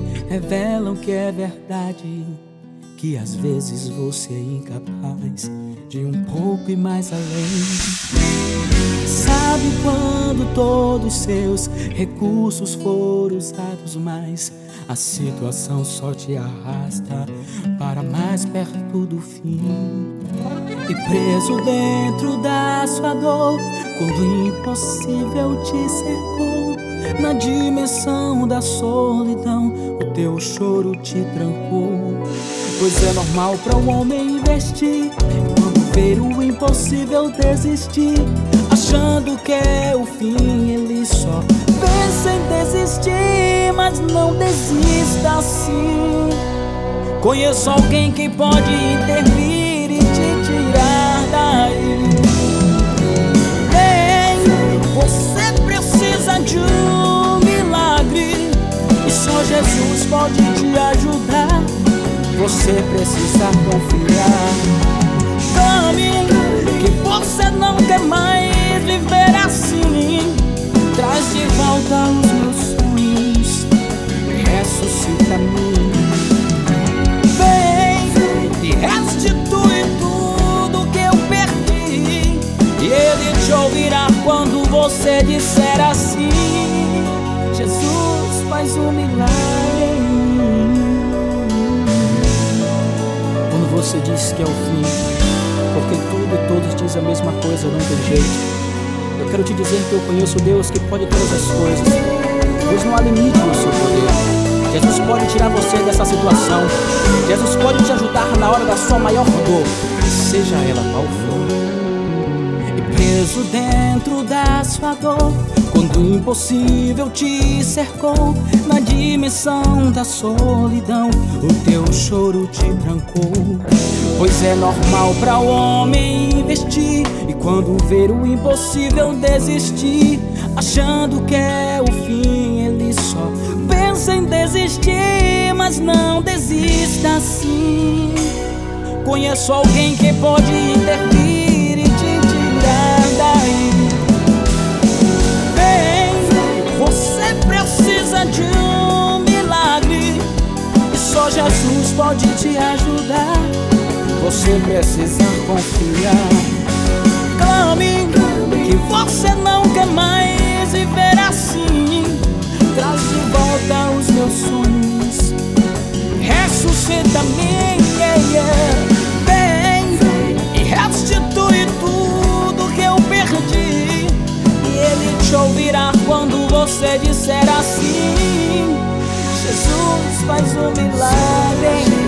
revelam que é verdade, que às vezes você é incapaz de um pouco e mais além. Sabe quando todos seus recursos foram usados, mas a situação só te arrasta para mais perto do fim. E preso dentro da sua dor, quando o impossível te cercou, na dimensão da solidão, o teu choro te trancou. Pois é normal para o homem investir, quando ver o impossível desistir, achando que é o fim. Ele só pensa em desistir, mas não desista assim. Conheço alguém que pode intervir e te tirar daí. Ei, você precisa de um milagre, e só Jesus pode te ajudar. Você precisa confiar. Clame que você não quer mais viver assim. Traz de volta os meus sonhos, ressuscita-me. Vem e restitui tudo que eu perdi, e Ele te ouvirá quando você disser assim: Jesus faz um milagre. Você diz que é o fim, porque tudo e todos dizem a mesma coisa, não tem jeito. Eu quero te dizer que eu conheço Deus que pode todas as coisas, pois não há limite no seu poder. Jesus pode tirar você dessa situação. Jesus pode te ajudar na hora da sua maior dor, seja ela qual for. E preso dentro da sua dor, quando o impossível te cercou, na dimensão da solidão, o teu choro te trancou. Pois é normal para o homem investir, e quando ver o impossível desistir, achando que é o fim. Ele só pensa em desistir, mas não desista assim. Conheço alguém que pode intervir e te tirar daí. Você precisa de um milagre, e só Jesus pode te ajudar. Você precisa confiar. Clame que você não quer mais viver assim. Traz de volta os meus sonhos, ressuscita-me. Vem e restitui tudo que eu perdi, e Ele te ouvirá quando você disser assim: Jesus faz um milagre.